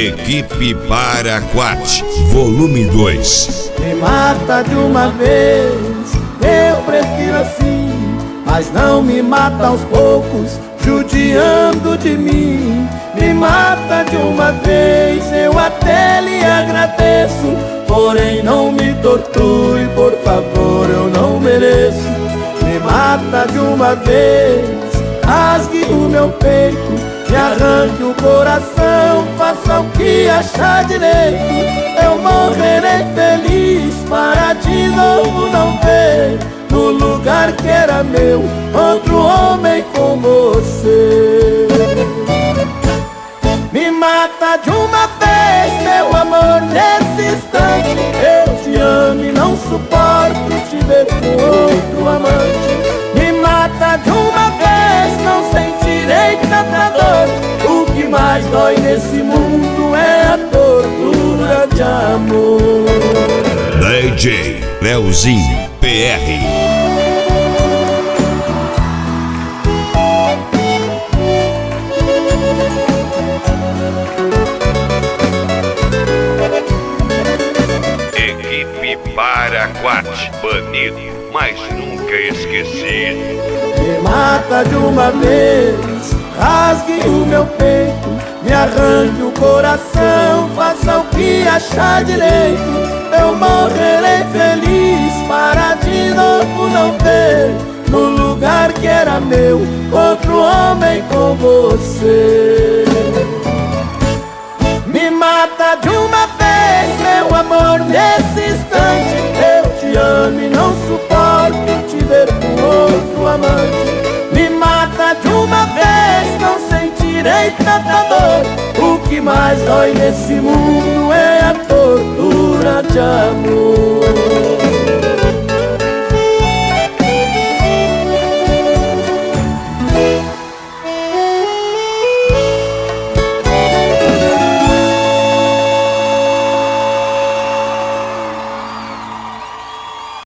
Equipe Paraquat, volume 2. Me mata de uma vez, eu prefiro assim. Mas não me mata aos poucos, judiando de mim. Me mata de uma vez, eu até lhe agradeço. Porém não me torture, por favor, eu não mereço. Me mata de uma vez, rasgue o meu peito, me arranque o coração, faça o que achar direito. Eu morrerei feliz para de novo não ver, no lugar que era meu, outro homem com você. Me mata de uma vez, meu amor, nesse instante. Eu te amo e não suporto te ver com outro amante. Me mata de uma vez, não sentirei tanta dor. O que mais dói nesse mundo é a tortura de amor. DJ Leozinho PR. Paraquat, banido, mas nunca esquecido. Me mata de uma vez, rasgue o meu peito, me arranque o coração, faça o que achar direito. Eu morrerei feliz para de novo não ver, no lugar que era meu, outro homem com você. Me mata de uma vez, meu amor, nesse instante. Eu te amo e não suporto te ver com outro amante. Me mata de uma vez, não sentirei tanta dor. O que mais dói nesse mundo é a tortura de amor.